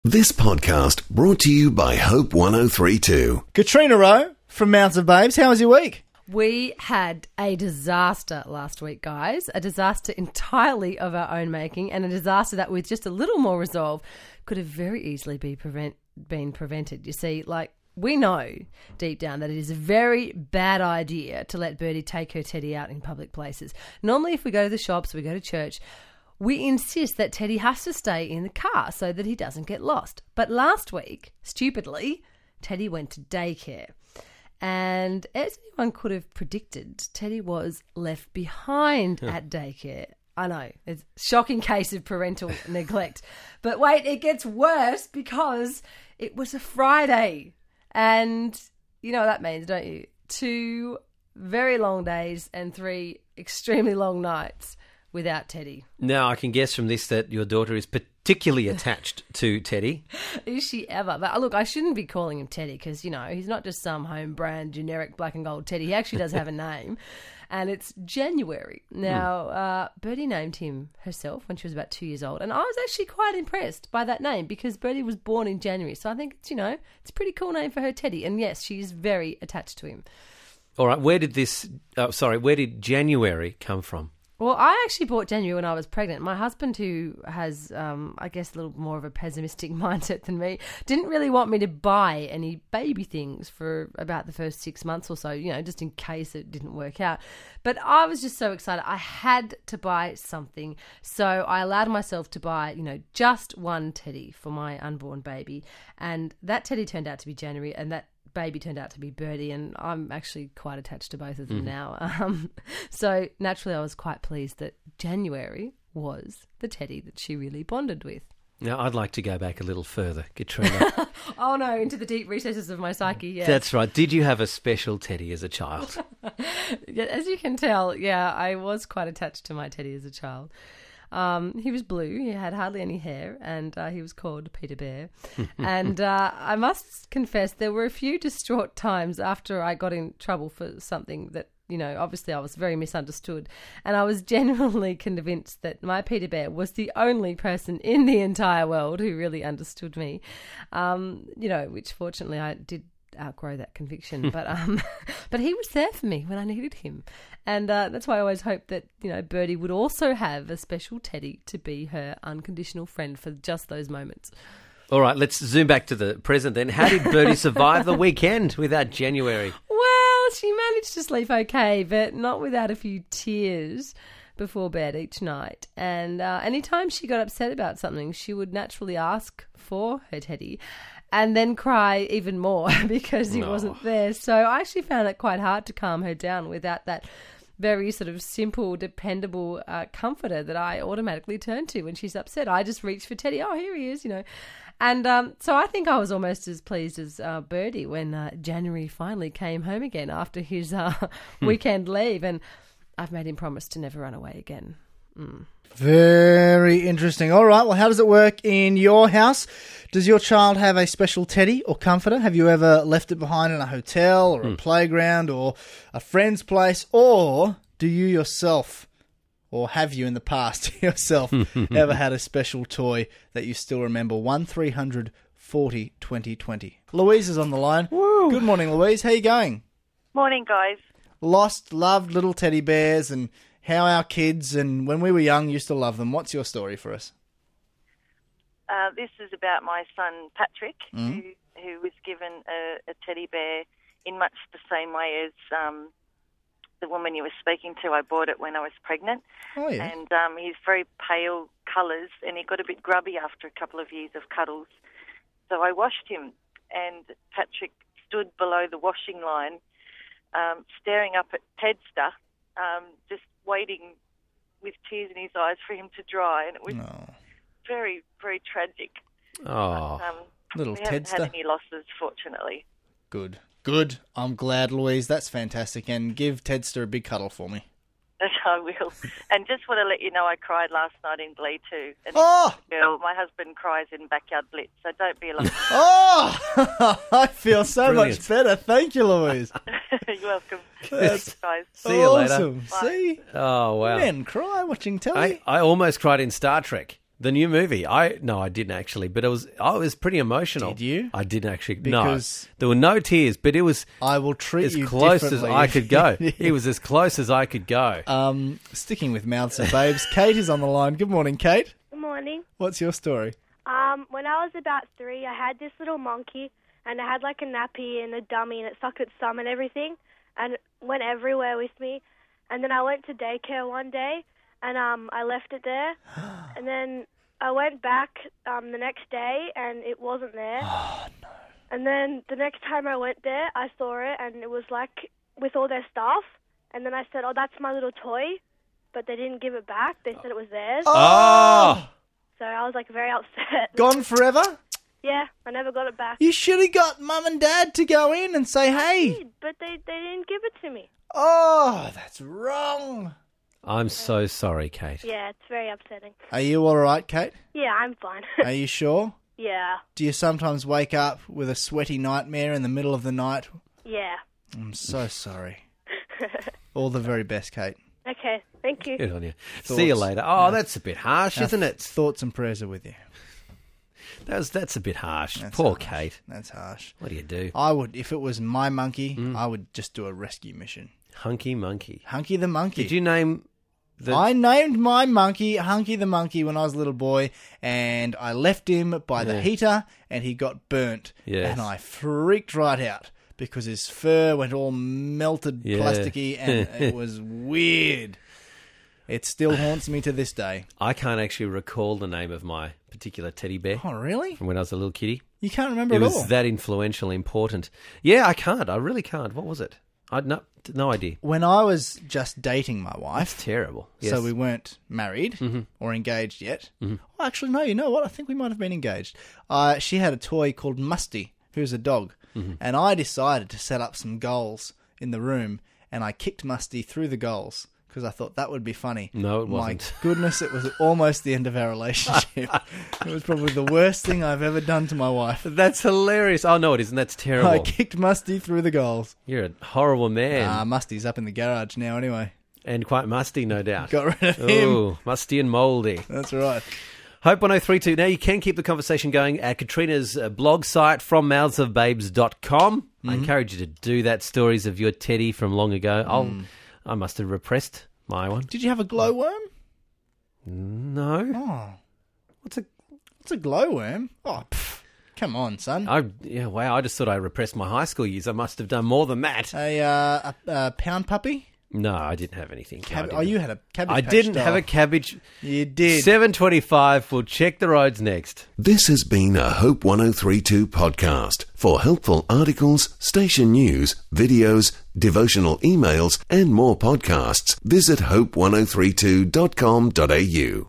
This podcast brought to you by Hope 1032. Katrina Rowe from Mounds of Babes. How was your week? We had a disaster last week, guys. A disaster entirely of our own making, and a disaster that with just a little more resolve could have very easily been prevented. You see, we know deep down that it is a very bad idea to let Birdie take her Teddy out in public places. Normally, if we go to the shops, we go to church, we insist that Teddy has to stay in the car so that he doesn't get lost. But last week, stupidly, Teddy went to daycare. And as anyone could have predicted, Teddy was left behind at daycare. I know, it's a shocking case of parental neglect. But wait, it gets worse because it was a Friday. And you know what that means, don't you? 2 very long days and 3 extremely long nights without Teddy. Now, I can guess from this that your daughter is particularly attached to Teddy. Is she ever? But look, I shouldn't be calling him Teddy because, he's not just some home brand generic black and gold Teddy. He actually does have a name, and it's January. Now, Birdie named him herself when she was about 2 years old, and I was actually quite impressed by that name because Birdie was born in January. So I think it's, it's a pretty cool name for her Teddy. And yes, she's very attached to him. All right, where did January come from? Well, I actually bought January when I was pregnant. My husband, who has, I guess, a little more of a pessimistic mindset than me, didn't really want me to buy any baby things for about the first 6 months or so, just in case it didn't work out. But I was just so excited. I had to buy something. So I allowed myself to buy, just one Teddy for my unborn baby. And that Teddy turned out to be January, and that baby turned out to be Birdie, and I'm actually quite attached to both of them now. So naturally I was quite pleased that January was the Teddy that she really bonded with. Now, I'd like to go back a little further, Katrina. Oh no, into the deep recesses of my psyche, yeah. That's right. Did you have a special Teddy as a child? As you can tell, yeah, I was quite attached to my Teddy as a child. He was blue, he had hardly any hair, and he was called Peter Bear. And I must confess, there were a few distraught times after I got in trouble for something that, obviously I was very misunderstood. And I was genuinely convinced that my Peter Bear was the only person in the entire world who really understood me, which fortunately I did outgrow that conviction, but he was there for me when I needed him, and that's why I always hoped that Birdie would also have a special Teddy to be her unconditional friend for just those moments. All right, let's zoom back to the present then. How did Birdie survive the weekend without January? Well, she managed to sleep okay, but not without a few tears before bed each night. And anytime she got upset about something, she would naturally ask for her Teddy and then cry even more because he wasn't there. So I actually found it quite hard to calm her down without that very sort of simple, dependable comforter that I automatically turn to when she's upset. I just reach for Teddy. Oh, here he is, And so I think I was almost as pleased as Birdie when January finally came home again after his weekend leave. And I've made him promise to never run away again. Very interesting. All right, well, how does it work in your house? Does your child have a special Teddy or comforter? Have you ever left it behind in a hotel or a playground or a friend's place? Or do you yourself, or have you in the past yourself, ever had a special toy that you still remember? 1300 40 20 20. Louise is on the line. Woo. Good morning, Louise. How you going? Morning, guys. Lost, loved little teddy bears, and how our kids, and when we were young, used to love them. What's your story for us? This is about my son, Patrick, who was given a teddy bear in much the same way as the woman you were speaking to. I bought it when I was pregnant. Oh, yeah. And he's very pale colours, and he got a bit grubby after a couple of years of cuddles. So I washed him, and Patrick stood below the washing line, staring up at Tedster, just waiting with tears in his eyes for him to dry, and it was very, very tragic. Oh, little we haven't Tedster. had any losses, fortunately. Good. I'm glad, Louise. That's fantastic. And give Tedster a big cuddle for me. I will. And just want to let you know I cried last night in Glee too. And my husband cries in Backyard Blitz, so don't be alarmed. I feel so much better. Thank you, Louise. You're welcome. That's guys. See you later. Awesome. See? Oh, wow. Men cry watching telly. I almost cried in Star Trek The new movie. No, I didn't actually, but it was pretty emotional. Did you? I didn't actually. Because no, there were no tears, but it was I will treat as you close as differently. I could go. It was as close as I could go. Sticking with Mouths of Babes, Kate is on the line. Good morning, Kate. Good morning. What's your story? When I was about 3, I had this little monkey, and it had like a nappy and a dummy, and it sucked its thumb and everything, and it went everywhere with me. And then I went to daycare one day, and I left it there, and then I went back the next day, and it wasn't there. Oh, no. And then the next time I went there, I saw it, and it was like with all their stuff. And then I said, "Oh, that's my little toy," but they didn't give it back. They said it was theirs. Oh! So I was like very upset. Gone forever? Yeah, I never got it back. You should have got Mum and Dad to go in and say, hey. But they didn't give it to me. Oh, that's wrong. I'm so sorry, Kate. Yeah, it's very upsetting. Are you all right, Kate? Yeah, I'm fine. Are you sure? Yeah. Do you sometimes wake up with a sweaty nightmare in the middle of the night? Yeah. I'm so sorry. All the very best, Kate. Okay, thank you. Good on you. Thoughts? See you later. Oh, that's a bit harsh, isn't it? Thoughts and prayers are with you. That's a bit harsh. That's Poor harsh. Kate. That's harsh. What do you do? I would, if it was my monkey, I would just do a rescue mission. Hunky Monkey. Hunky the monkey. Did you name the... I named my monkey Hunky the monkey when I was a little boy, and I left him by the heater, and he got burnt. Yes. And I freaked right out because his fur went all melted, plasticky, and it was weird. It still haunts me to this day. I can't actually recall the name of my particular teddy bear Oh, really? from when I was a little kiddie. You can't remember It at was all? that influential, important. Yeah, I can't. I really can't. What was it? I'd no idea. When I was just dating my wife, Terrible. Yes. so we weren't married or engaged yet. Well, actually, no, you know what? I think we might have been engaged. She had a toy called Musty, who's a dog. And I decided to set up some goals in the room, and I kicked Musty through the goals because I thought that would be funny. No, it wasn't. My goodness, it was almost the end of our relationship. It was probably the worst thing I've ever done to my wife. That's hilarious. Oh, no, it isn't. That's terrible. I kicked Musty through the goals. You're a horrible man. Musty's up in the garage now anyway. And quite musty, no doubt. Got rid of him. Oh, musty and mouldy. That's right. Hope 1032. Now, you can keep the conversation going at Katrina's blog site, frommouthsofbabes.com. I encourage you to do that. Stories of your teddy from long ago. I must have repressed my one. Did you have a glowworm? No. Oh, What's a... it's a glowworm. Oh, come on, son. Wow, I just thought I repressed my high school years. I must have done more than that. A pound puppy? No, I didn't have anything. No, I didn't. You had a cabbage I patch didn't doll. have a cabbage. You did. 7:25. We'll check the roads next. This has been a Hope 1032 podcast. For helpful articles, station news, videos, devotional emails, and more podcasts, visit hope1032.com.au.